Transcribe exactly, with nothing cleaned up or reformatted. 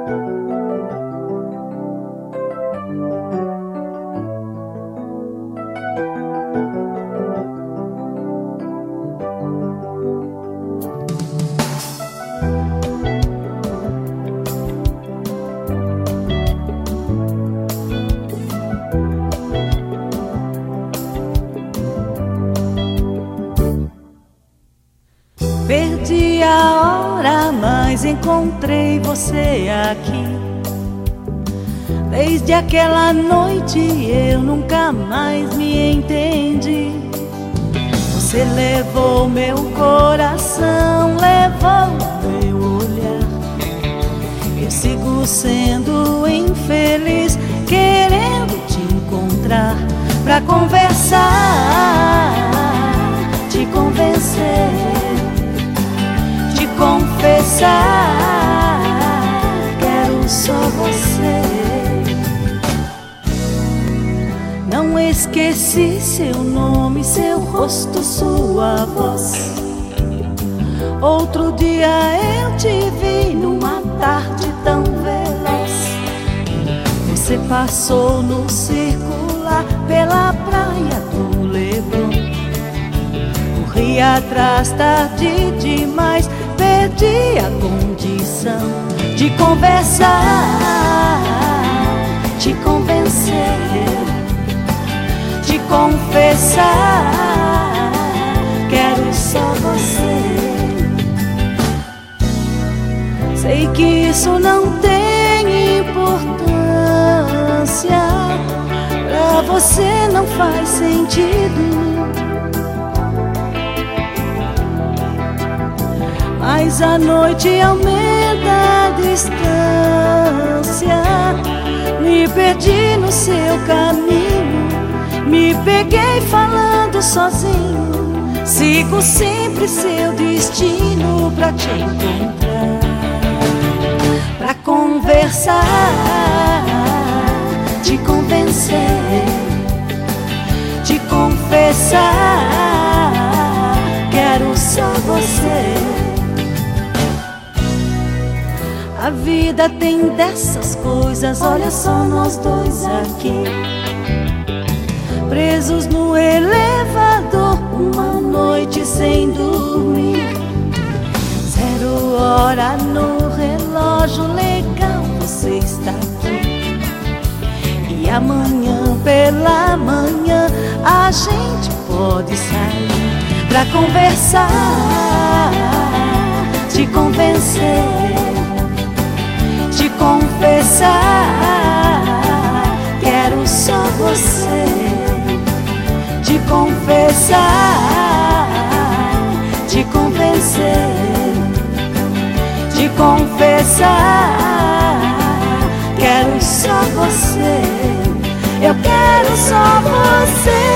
Perdi a hora, mas encontrei você aqui. Desde aquela noite eu nunca mais me entendi. Você levou meu coração, levou meu olhar. Eu sigo sendo infeliz, querendo te encontrar pra conversar, te convencer, confessar, quero só você. Não esqueci seu nome, seu rosto, sua voz. Outro dia eu te vi numa tarde tão veloz. Você passou no circular pela praia do Leblon. Corri atrás tarde demais, perdi a condição de conversar, te convencer, te confessar, quero só você. Sei que isso não tem importância, pra você não faz sentido. Mas a noite aumenta a distância. Me perdi no seu caminho, me peguei falando sozinho. Sigo sempre seu destino pra te encontrar, pra conversar, te convencer, te confessar, quero só você. A vida tem dessas coisas, olha só nós dois aqui, presos no elevador, uma noite sem dormir. Zero hora no relógio, legal, você está aqui. E amanhã pela manhã a gente pode sair pra conversar, te convencer, te confessar, quero só você. Te confessar, te convencer, te confessar, quero só você. Eu quero só você.